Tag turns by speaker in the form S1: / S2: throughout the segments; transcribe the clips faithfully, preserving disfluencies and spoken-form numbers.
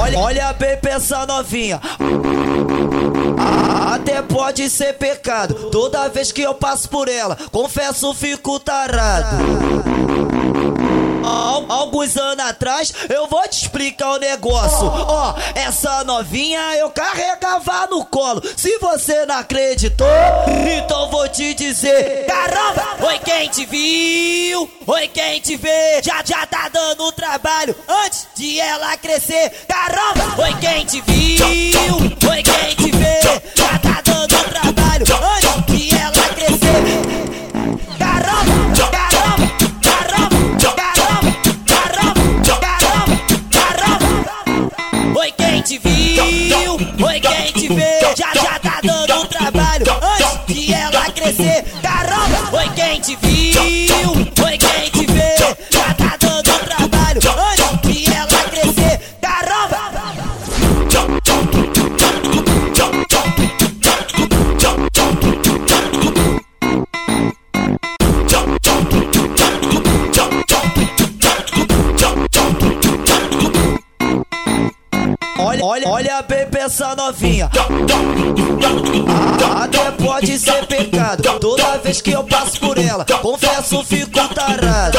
S1: Olha, olha bem pra essa novinha. Até pode ser pecado. Toda vez que eu passo por ela, confesso, fico tarado. Al Alguns anos atrás, eu vou te explicar o negócio. Ó, oh, essa novinha eu carregava no colo. Se você não acreditou, então vou te dizer: caramba, oi quem te viu, oi quem te vê, já, já tá dando trabalho antes de ela crescer. Caramba, oi quem te viu, oi quem te vê, já tá dando trabalho antes de ela crescer. Caramba, caramba, caramba, caramba, caramba, caramba. Oi quem te viu, oi quem te vê, já, já tá dando trabalho antes de ela crescer. Caramba, oi quem te viu, oi quem te vê, já tá dando trabalho antes de ela crescer. Caramba. Olha, olha, olha bem pra essa novinha. Até pode ser pecado. Toda vez que eu passo por ela, confesso, fico tarado.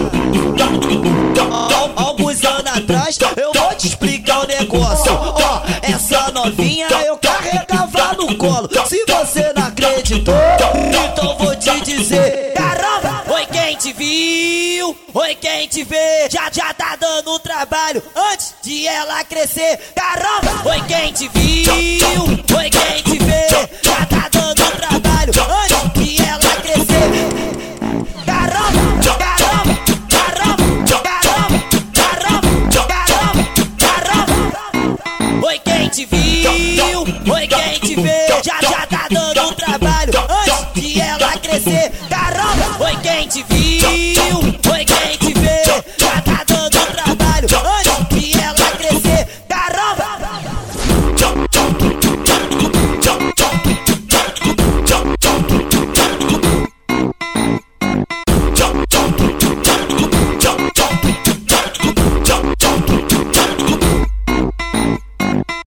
S1: Al Alguns anos atrás, eu vou te explicar o negócio. Ó, essa novinha eu carregava no colo. Se você não acreditou, então vou te dizer: caramba, oi quem te viu, oi quem te vê, já, já tá dando trabalho antes de ela crescer. Caramba, oi quem te viu, oi quem te vê, já tá dando trabalho antes de ela crescer. Caramba, caramba, caramba, caramba, caramba, caramba, caramba. Oi quem te viu, oi quem te vê, já, já